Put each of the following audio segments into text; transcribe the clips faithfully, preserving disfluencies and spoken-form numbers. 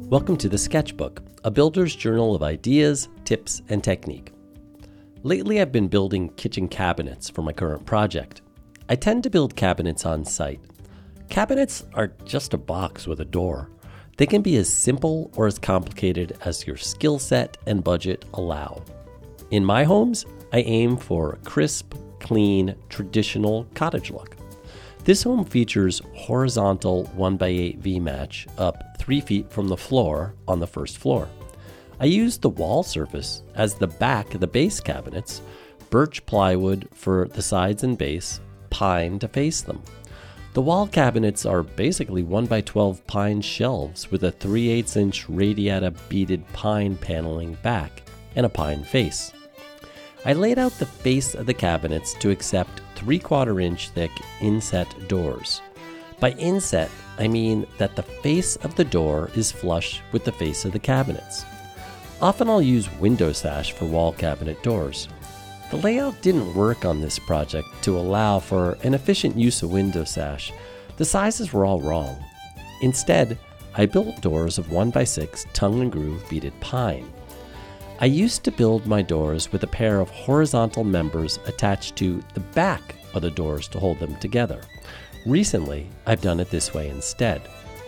Welcome to The Sketchbook, a builder's journal of ideas, tips, and technique. Lately, I've been building kitchen cabinets for my current project. I tend to build cabinets on site. Cabinets are just a box with a door. They can be as simple or as complicated as your skill set and budget allow. In my homes, I aim for a crisp, clean, traditional cottage look. This home features horizontal one by eight V-match up three feet from the floor on the first floor. I used the wall surface as the back of the base cabinets, birch plywood for the sides and base, pine to face them. The wall cabinets are basically one by twelve pine shelves with a three eighths inch radiata beaded pine paneling back and a pine face. I laid out the face of the cabinets to accept three quarter inch thick inset doors. By inset, I mean that the face of the door is flush with the face of the cabinets. Often I'll use window sash for wall cabinet doors. The layout didn't work on this project to allow for an efficient use of window sash. The sizes were all wrong. Instead, I built doors of one by six tongue and groove beaded pine. I used to build my doors with a pair of horizontal members attached to the back of the doors to hold them together. Recently, I've done it this way instead.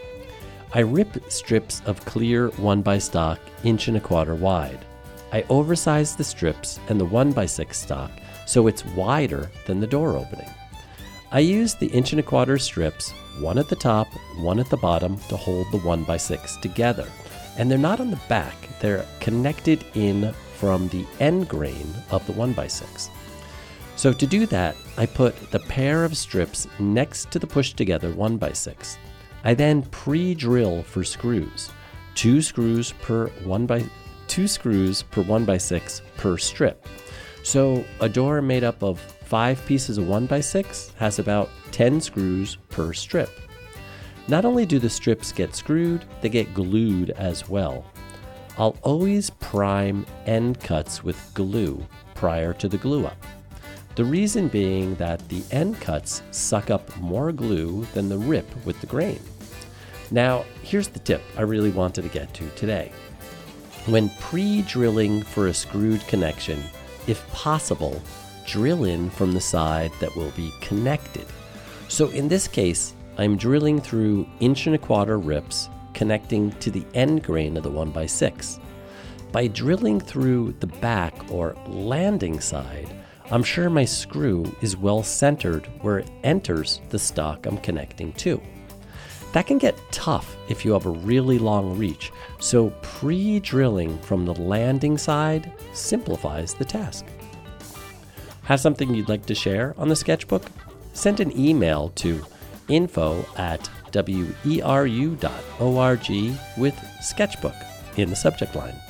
I rip strips of clear one by stock inch and a quarter wide. I oversize the strips and the one by six stock so it's wider than the door opening. I use the inch and a quarter strips, one at the top, one at the bottom, to hold the one by six together. And they're not on the back, they're connected in from the end grain of the one by six. So to do that, I put the pair of strips next to the pushed together one by six. I then pre-drill for screws, two screws per one by two screws per one by six per strip. So a door made up of five pieces of one by six has about ten screws per strip. Not only do the strips get screwed, they get glued as well. I'll always prime end cuts with glue prior to the glue up. The reason being that the end cuts suck up more glue than the rip with the grain. Now, here's the tip I really wanted to get to today. When pre-drilling for a screwed connection, if possible, drill in from the side that will be connected. So in this case, I'm drilling through inch and a quarter rips connecting to the end grain of the one by six. By drilling through the back or landing side, I'm sure my screw is well centered where it enters the stock I'm connecting to. That can get tough if you have a really long reach, so pre-drilling from the landing side simplifies the task. Have something you'd like to share on the sketchbook? Send an email to info at weru dot org with sketchbook in the subject line.